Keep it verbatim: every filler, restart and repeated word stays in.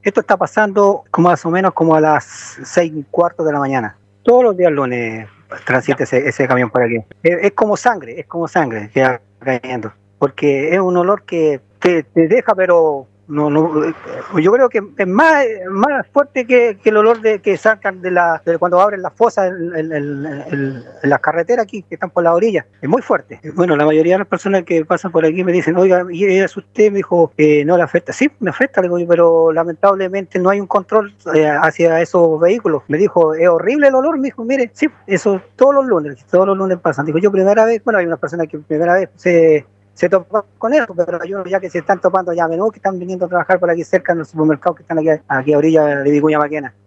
Esto está pasando como más o menos como a las seis y cuarto de la mañana. Todos los días lunes transita ese, ese camión por aquí. Es, es como sangre, es como sangre que va cayendo. Porque es un olor que te, te deja, pero no, no, yo creo que es más, más fuerte que, que el olor de que sacan de la de cuando abren las fosas en, en, en, en, en las carreteras aquí que están por la orilla. Es muy fuerte. Bueno, la mayoría de las personas que pasan por aquí me dicen, oiga, ¿y es usted? Me dijo, eh, no le afecta. Sí, me afecta, le digo, pero lamentablemente no hay un control eh, hacia esos vehículos. Me dijo, es horrible el olor. Me dijo, mire, sí, eso todos los lunes, todos los lunes pasan. Digo, yo primera vez, bueno, hay unas personas que primera vez se se topan con eso, pero hay unos ya que se están topando ya a menudo, que están viniendo a trabajar por aquí cerca en los supermercados que están aquí, aquí a orilla de Vicuña Maquena.